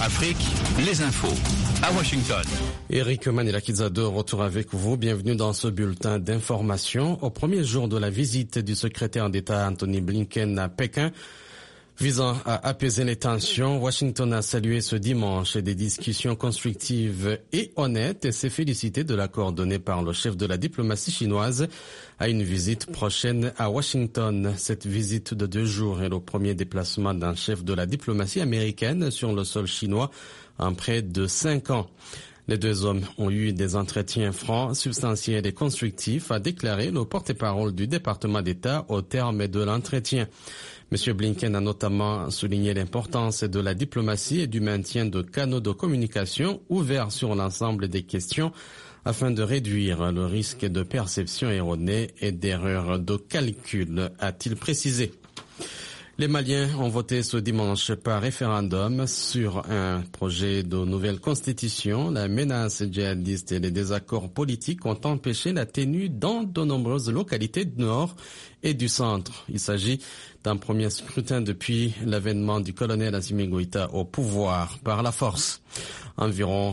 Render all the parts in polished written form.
Afrique, les infos. À Washington. Eric Manilakidza de retour avec vous. Bienvenue dans ce bulletin d'information. Au premier jour de la visite du secrétaire d'État Anthony Blinken à Pékin, visant à apaiser les tensions, Washington a salué ce dimanche des discussions constructives et honnêtes et s'est félicité de l'accord donné par le chef de la diplomatie chinoise à une visite prochaine à Washington. Cette visite de 2 jours est le premier déplacement d'un chef de la diplomatie américaine sur le sol chinois en près de 5 ans. Les deux hommes ont eu des entretiens francs, substantiels et constructifs, a déclaré le porte-parole du département d'État au terme de l'entretien. M. Blinken a notamment souligné l'importance de la diplomatie et du maintien de canaux de communication ouverts sur l'ensemble des questions afin de réduire le risque de perception erronée et d'erreurs de calcul, a-t-il précisé. Les Maliens ont voté ce dimanche par référendum sur un projet de nouvelle constitution. La menace djihadiste et les désaccords politiques ont empêché la tenue dans de nombreuses localités du nord et du centre. Il s'agit d'un premier scrutin depuis l'avènement du colonel Assimi Goïta au pouvoir par la force. Environ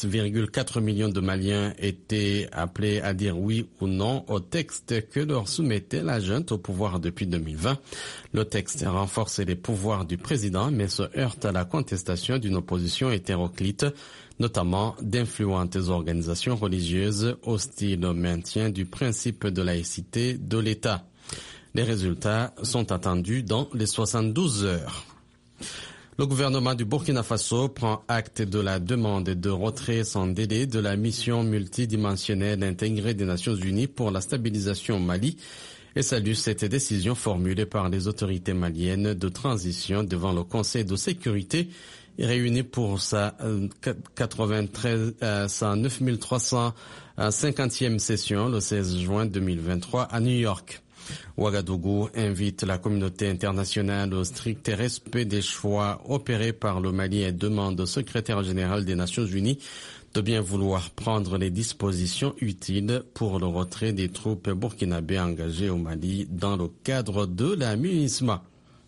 8,4 millions de Maliens étaient appelés à dire oui ou non au texte que leur soumettait la junte au pouvoir depuis 2020. Le texte renforce les pouvoirs du président, mais se heurte à la contestation d'une opposition hétéroclite, notamment d'influentes organisations religieuses hostiles au maintien du principe de laïcité de l'État. Les résultats sont attendus dans les 72 heures. Le gouvernement du Burkina Faso prend acte de la demande de retrait sans délai de la mission multidimensionnelle intégrée des Nations Unies pour la stabilisation au Mali et salue cette décision formulée par les autorités maliennes de transition devant le Conseil de sécurité réuni pour sa 9350e session le 16 juin 2023 à New York. Ouagadougou invite la communauté internationale au strict respect des choix opérés par le Mali et demande au secrétaire général des Nations Unies de bien vouloir prendre les dispositions utiles pour le retrait des troupes burkinabées engagées au Mali dans le cadre de la MINUSMA.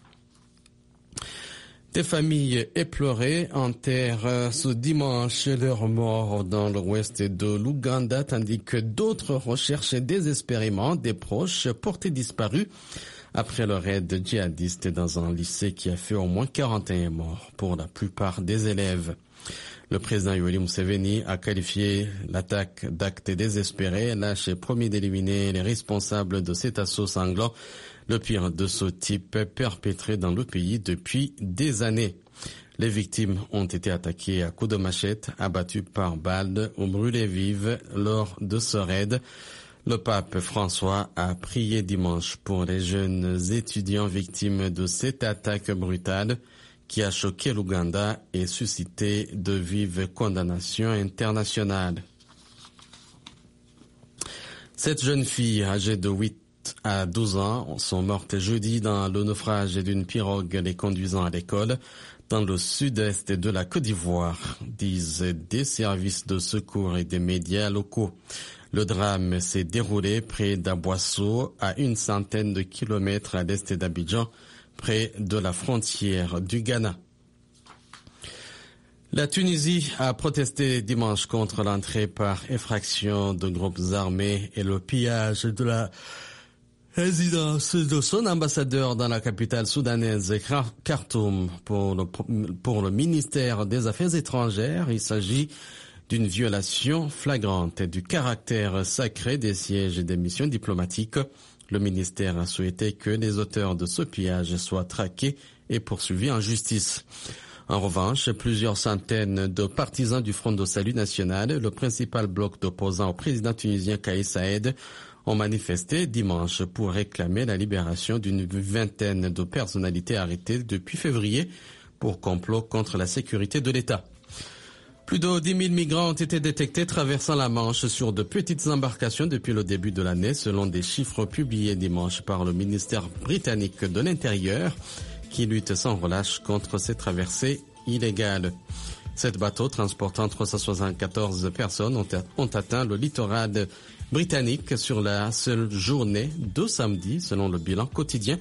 Des familles éplorées enterrent ce dimanche leurs morts dans l'ouest de l'Ouganda, tandis que d'autres recherchent désespérément des proches portés disparus après le raid djihadiste dans un lycée qui a fait au moins 41 morts pour la plupart des élèves. Le président Yoweri Museveni a qualifié l'attaque d'acte désespéré et lâche promis d'éliminer les responsables de cet assaut sanglant, le pire de ce type perpétré dans le pays depuis des années. Les victimes ont été attaquées à coups de machette, abattues par balles ou brûlées vives lors de ce raid. Le pape François a prié dimanche pour les jeunes étudiants victimes de cette attaque brutale qui a choqué l'Ouganda et suscité de vives condamnations internationales. Cette jeune fille âgée de 8 à 12 ans sont mortes jeudi dans le naufrage d'une pirogue les conduisant à l'école dans le sud-est de la Côte d'Ivoire, disent des services de secours et des médias locaux. Le drame s'est déroulé près d'Aboisseau, à une centaine de kilomètres à l'est d'Abidjan, près de la frontière du Ghana. La Tunisie a protesté dimanche contre l'entrée par effraction de groupes armés et le pillage de la résidence de son ambassadeur dans la capitale soudanaise Khartoum. Pour le ministère des Affaires étrangères, il s'agit d'une violation flagrante du caractère sacré des sièges et des missions diplomatiques. Le ministère a souhaité que les auteurs de ce pillage soient traqués et poursuivis en justice. En revanche, plusieurs centaines de partisans du Front de Salut National, le principal bloc d'opposants au président tunisien Kais Saïed, ont manifesté dimanche pour réclamer la libération d'une vingtaine de personnalités arrêtées depuis février pour complot contre la sécurité de l'État. Plus de 10 000 migrants ont été détectés traversant la Manche sur de petites embarcations depuis le début de l'année, selon des chiffres publiés dimanche par le ministère britannique de l'Intérieur, qui lutte sans relâche contre ces traversées illégales. 7 bateaux transportant 374 personnes ont atteint le littoral britannique sur la seule journée de samedi, selon le bilan quotidien